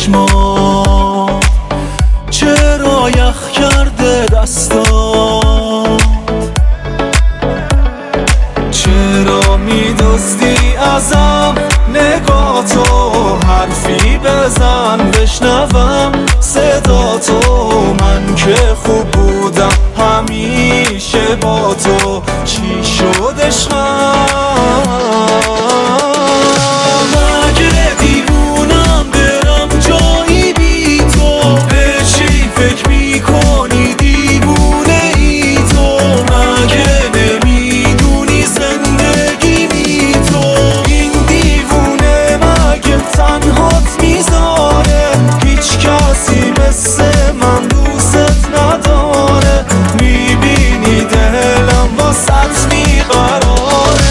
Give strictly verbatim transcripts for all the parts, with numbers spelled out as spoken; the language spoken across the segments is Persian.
چشما، چرا یخ کرده دستا، چرا میدزدی ازم نگاتو، حرفی بزن بشنوم صدا تو، من که خوب بودم همیشه با تو، چی شد عشقم؟ مگه دیوونم برم جایی بی تو، به چی فکر میکنی دیوونه ای تو، مگه نمیدونی زندگی بی تو، این دیوونه مگه تنهات میذاره، هیچ کسی مثل من دوست نداره، میبینی دلم واسط میقراره.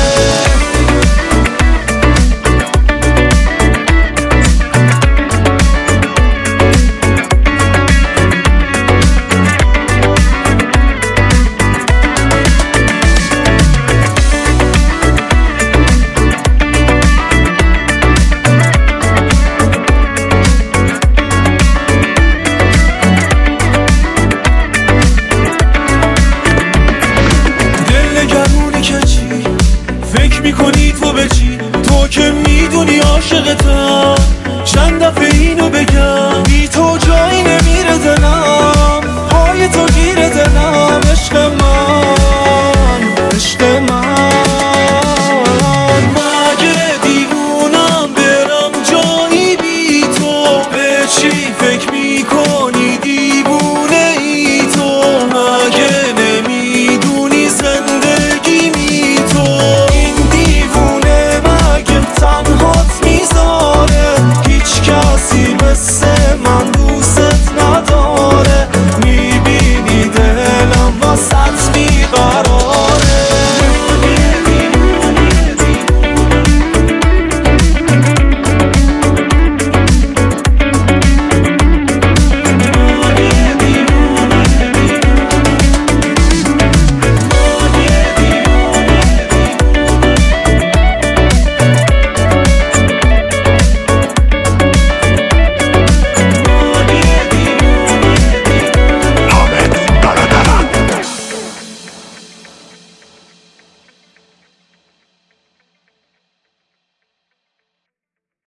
فکر میکنی تو به چی؟ تو که میدونی عاشقتم، چند دفعه